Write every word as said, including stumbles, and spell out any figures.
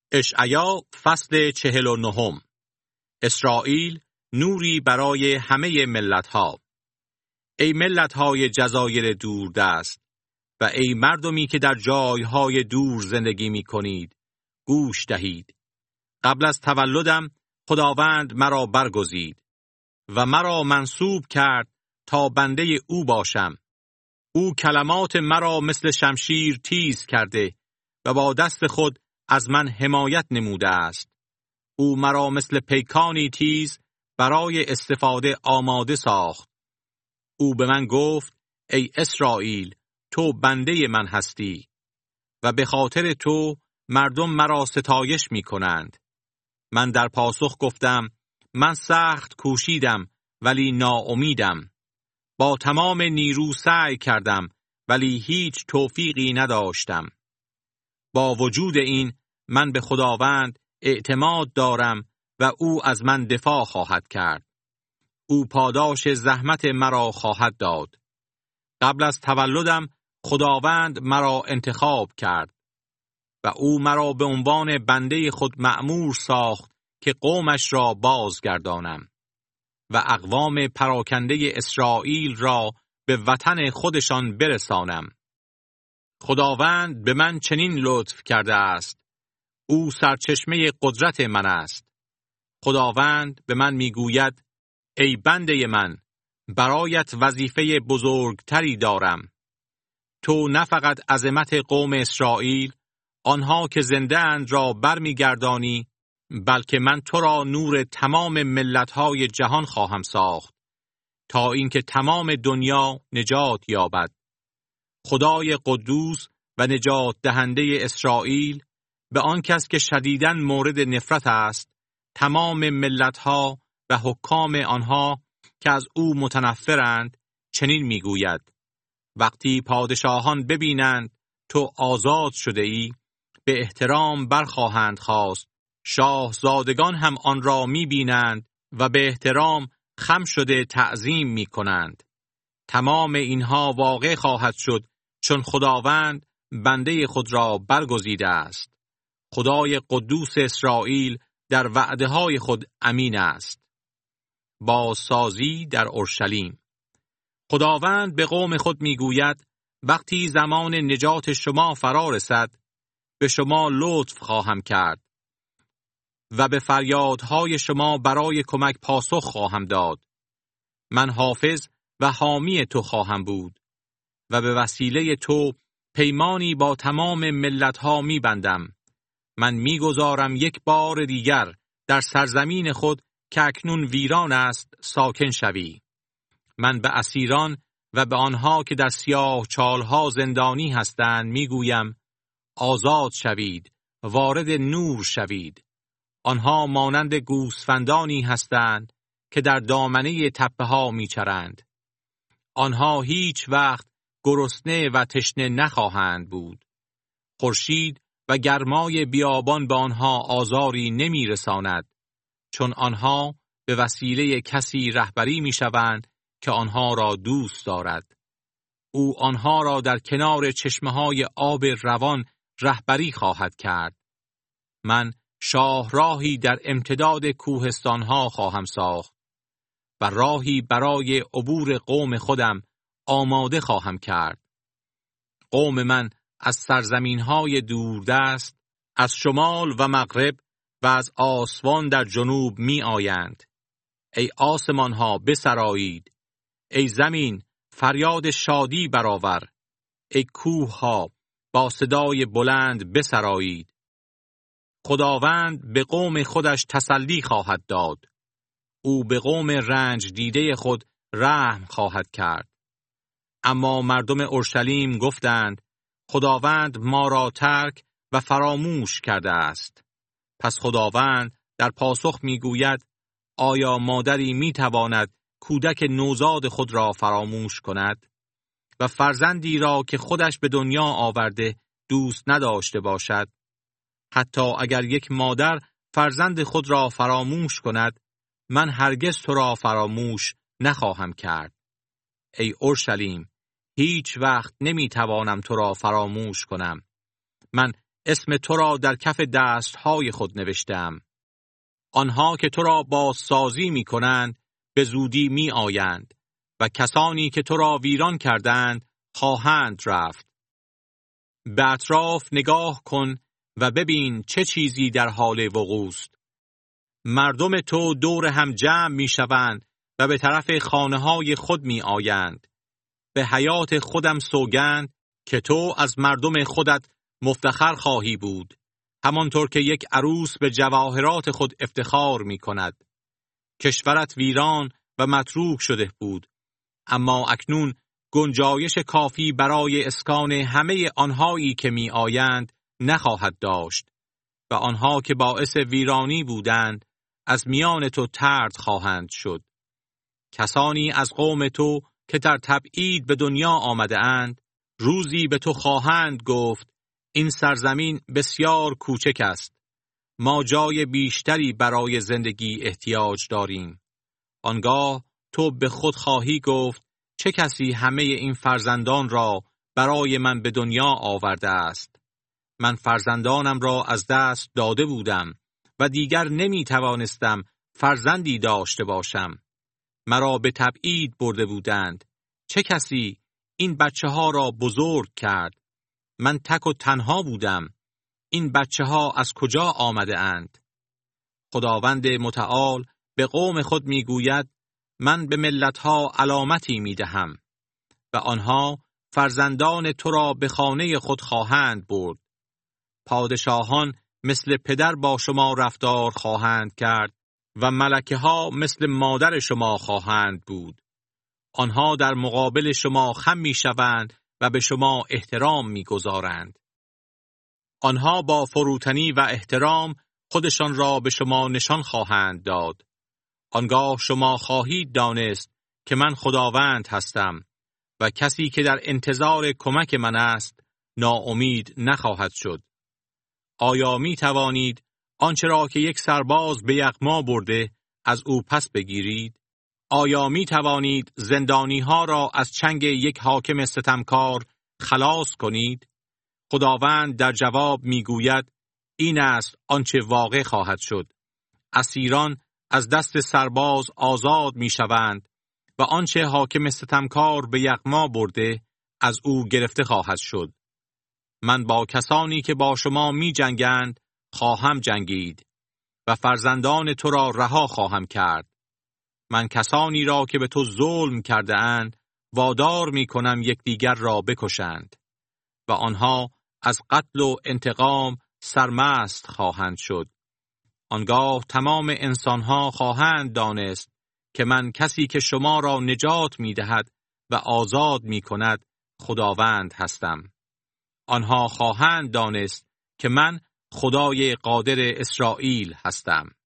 اشعیا فصل چهل و نهم. اسرائیل نوری برای همه ملتها. ای ملتهای جزایر دوردست و ای مردمی که در جایهای دور زندگی می کنید، گوش دهید. قبل از تولدم خداوند مرا برگزید و مرا منصوب کرد تا بنده او باشم. او کلمات مرا مثل شمشیر تیز کرده و با دست خود از من حمایت نموده است. او مرا مثل پیکانی تیز برای استفاده آماده ساخت. او به من گفت: ای اسرائیل، تو بنده من هستی و به خاطر تو مردم مرا ستایش می کنند. من در پاسخ گفتم: من سخت کوشیدم ولی ناامیدم. با تمام نیرو سعی کردم ولی هیچ توفیقی نداشتم. با وجود این من به خداوند اعتماد دارم و او از من دفاع خواهد کرد. او پاداش زحمت مرا خواهد داد. قبل از تولدم خداوند مرا انتخاب کرد و او مرا به عنوان بنده خود مأمور ساخت که قومش را بازگردانم و اقوام پراکنده اسرائیل را به وطن خودشان برسانم. خداوند به من چنین لطف کرده است: او سرچشمه قدرت من است. خداوند به من میگوید: ای بنده من، برایت وظیفه بزرگتری دارم. تو نه فقط عظمت قوم اسرائیل، آنها که زنده اند را برمیگردانی، بلکه من تو را نور تمام ملت‌های جهان خواهم ساخت تا اینکه تمام دنیا نجات یابد. خدای قدوس و نجات دهنده اسرائیل به آن کس که شدیداً مورد نفرت است، تمام ملت‌ها و حکام آنها که از او متنفرند چنین میگوید: وقتی پادشاهان ببینند تو آزاد شده ای، به احترام برخواهند خواست. شاهزادگان هم آن را میبینند و به احترام خم شده تعظیم میکنند. تمام اینها واقع خواهد شد چون خداوند بنده خود را برگزیده است. خدای قدوس اسرائیل در وعده های خود امین است. بازسازی در اورشلیم. خداوند به قوم خود میگوید: وقتی زمان نجات شما فرا رسد، به شما لطف خواهم کرد و به فریادهای شما برای کمک پاسخ خواهم داد. من حافظ و حامی تو خواهم بود و به وسیله تو پیمانی با تمام ملتها میبندم. من میگذارم یک بار دیگر در سرزمین خود که اکنون ویران است ساکن شوی. من به اسیران و به آنها که در سیاه چالها زندانی هستند میگویم: آزاد شوید، وارد نور شوید. آنها مانند گوسفندانی هستند که در دامنه تپه ها میچرند. آنها هیچ وقت گرسنه و تشنه نخواهند بود. خورشید و گرمای بیابان به آنها آزاری نمیرساند، چون آنها به وسیله کسی رهبری میشوند که آنها را دوست دارد. او آنها را در کنار چشمه‌های آب روان رهبری خواهد کرد. من شاهراهی در امتداد کوهستانها خواهم ساخت و راهی برای عبور قوم خودم آماده خواهم کرد. قوم من از سرزمین‌های دوردست، از شمال و مغرب و از آسوان در جنوب می آیند. ای آسمان‌ها بسرایید، ای زمین فریاد شادی برآور، ای کوه‌ها با صدای بلند بسرایید. خداوند به قوم خودش تسلی خواهد داد. او به قوم رنج دیده خود رحم خواهد کرد. اما مردم اورشلیم گفتند: خداوند ما را ترک و فراموش کرده است. پس خداوند در پاسخ میگوید: آیا مادری میتواند کودک نوزاد خود را فراموش کند و فرزندی را که خودش به دنیا آورده دوست نداشته باشد؟ حتی اگر یک مادر فرزند خود را فراموش کند، من هرگز تو را فراموش نخواهم کرد. ای اورشلیم، هیچ وقت نمیتوانم تو را فراموش کنم. من اسم تو را در کف دستهای خود نوشتم. آنها که تو را بازسازی می کنند به زودی می آیند و کسانی که تو را ویران کردند خواهند رفت. به اطراف نگاه کن و ببین چه چیزی در حال وقوع است. مردم تو دور هم جمع می شوند و به طرف خانه های خود می آیند. به حیات خودم سوگند که تو از مردم خودت مفتخر خواهی بود، همانطور که یک عروس به جواهرات خود افتخار می کند. کشورت ویران و متروک شده بود، اما اکنون گنجایش کافی برای اسکان همه آنهایی که می آیند نخواهد داشت و آنها که باعث ویرانی بودند از میان تو طرد خواهند شد. کسانی از قوم تو که در تبعید به دنیا آمده اند روزی به تو خواهند گفت این سرزمین بسیار کوچک است. ما جای بیشتری برای زندگی احتیاج داریم. آنگاه تو به خود خواهی گفت چه کسی همه این فرزندان را برای من به دنیا آورده است؟ من فرزندانم را از دست داده بودم و دیگر نمی توانستم فرزندی داشته باشم. مرا به تبعید برده بودند. چه کسی این بچه ها را بزرگ کرد؟ من تک و تنها بودم. این بچه ها از کجا آمده اند؟ خداوند متعال به قوم خود می گوید من به ملت ها علامتی می دهم و آنها فرزندان تو را به خانه خود خواهند برد. پادشاهان مثل پدر با شما رفتار خواهند کرد و ملکه ها مثل مادر شما خواهند بود. آنها در مقابل شما خم می شوند و به شما احترام می گذارند. آنها با فروتنی و احترام خودشان را به شما نشان خواهند داد. آنگاه شما خواهید دانست که من خداوند هستم و کسی که در انتظار کمک من است ناامید نخواهد شد. آیا می توانید آنچه را که یک سرباز به یغما برده از او پس بگیرید؟ آیا می توانید زندانی ها را از چنگ یک حاکم ستمکار خلاص کنید؟ خداوند در جواب می گوید این است آنچه واقع خواهد شد. اسیران از دست سرباز آزاد می شوند و آنچه حاکم ستمکار به یغما برده از او گرفته خواهد شد. من با کسانی که با شما می جنگند خواهم جنگید و فرزندان تو را رها خواهم کرد. من کسانی را که به تو ظلم کرده اند وادار می کنم یکدیگر را بکشند و آنها از قتل و انتقام سرمست خواهند شد. آنگاه تمام انسانها خواهند دانست که من کسی که شما را نجات می دهد و آزاد می کند خداوند هستم. آنها خواهند دانست که من خدای قادر اسرائیل هستم.